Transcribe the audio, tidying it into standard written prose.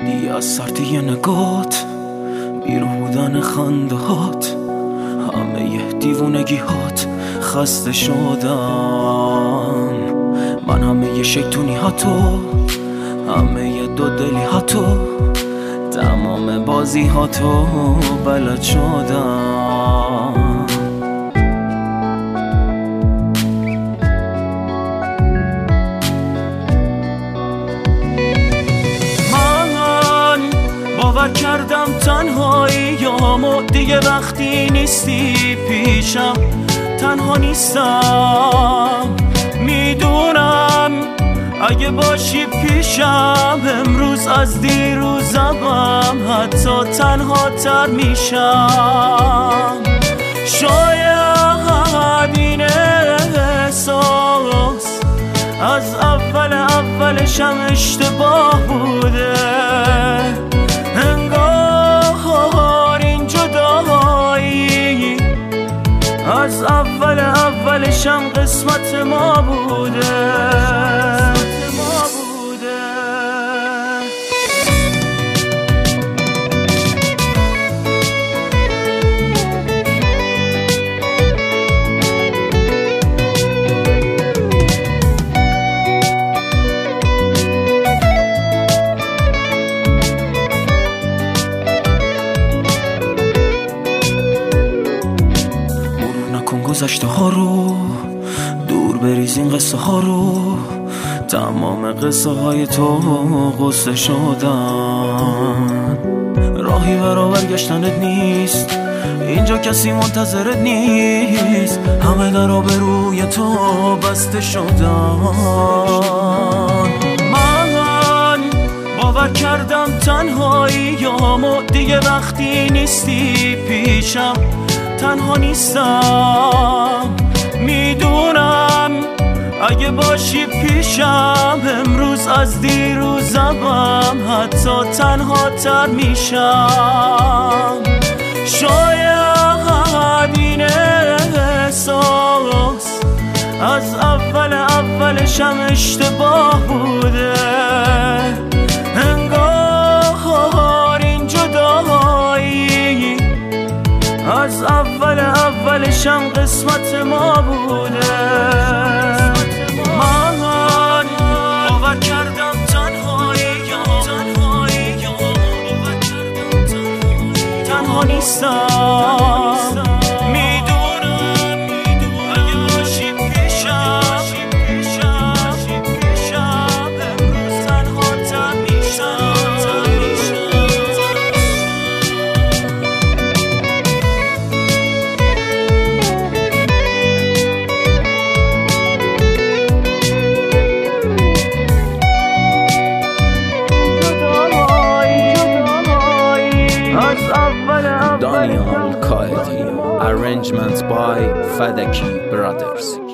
دیگه از سردی نگات، بیروح بودن خنده هات، همه دیوونگی هات خسته شدم. من همه شیطونی هاتو، همه دو دلی هاتو، تمام بازی هاتو بلد شدم. باور کردم تنهاییامو دیگه وقتی نیستی پیشم، تنها نیستم. میدونم اگه باشی پیشم امروز از دیروزم حتی تنها تر میشم. شاید این احساس از اولشم اشتباه بوده، انگار این جدایی از اولشم قسمت ما بوده. گذشته ها رو دور بریز، این قصه ها رو، تمام قصه های تو قصه شدن. راهی برا برگشتنت نیست، اینجا کسی منتظرت نیست، همه درا به روی تو بسته شدن. من باور کردم تنهاییامو دیگه وقتی نیستی پیشم، تنها نیستم. میدونم اگه باشی پیشم امروز از دیروزم حتی تنها تر میشم. شاید این احساس از اولشم اشتباه بوده، انگار این جدایی از اولشم قسمت ما بوده. من باور کردم تنها نیستم. میدونم اگه باشی پیشم امروز تنها تر میشم. Daniel Kaedi, arrangements by Fadaki Brothers.